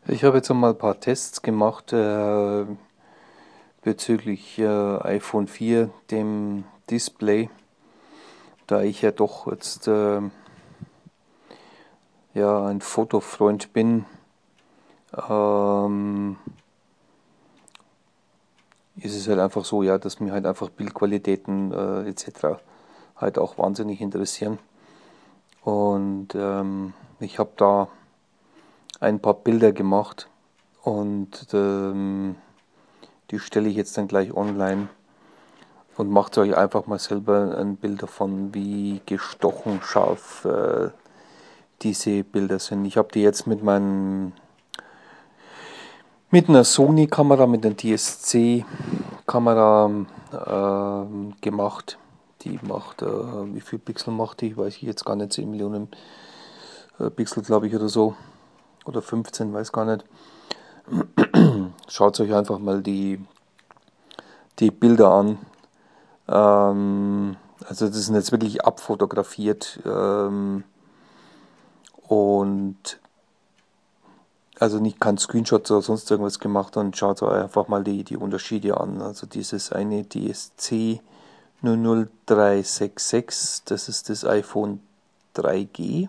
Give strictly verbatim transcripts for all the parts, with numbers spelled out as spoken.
Ich habe jetzt einmal ein paar Tests gemacht äh, bezüglich äh, iPhone vier, dem Display, da ich ja doch jetzt äh, ja ein Fotofreund bin. Ähm, ist es halt einfach so, ja, dass mir halt einfach Bildqualitäten äh, et cetera halt auch wahnsinnig interessieren. Und ähm, ich habe da ein paar Bilder gemacht und ähm, die stelle ich jetzt dann gleich online. Und macht euch einfach mal selber ein Bild davon, wie gestochen scharf äh, diese Bilder sind. Ich habe die jetzt mit meinem mit einer Sony-Kamera, mit einer D S C-Kamera äh, gemacht. Die macht, äh, wie viel Pixel macht die? Weiß ich jetzt gar nicht, zehn Millionen äh, Pixel, glaube ich, oder so. Oder fünfzehn, weiß gar nicht. Schaut euch einfach mal die, die Bilder an. Ähm, also das sind jetzt wirklich abfotografiert ähm, und also nicht kein Screenshot oder sonst irgendwas gemacht, und schaut euch einfach mal die, die Unterschiede an. Also dieses eine D S C null null drei sechs sechs, das ist das iPhone drei G,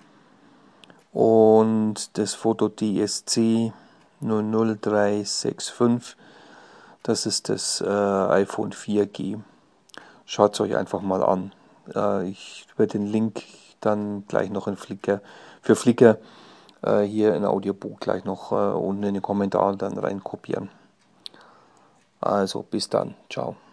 und das Foto D S C null null drei sechs fünf, das ist das äh, iPhone vier G. Schaut es euch einfach mal an. Äh, ich werde den Link dann gleich noch in Flickr, für Flickr äh, hier in Audiobook gleich noch äh, unten in den Kommentaren dann rein kopieren. Also bis dann. Ciao.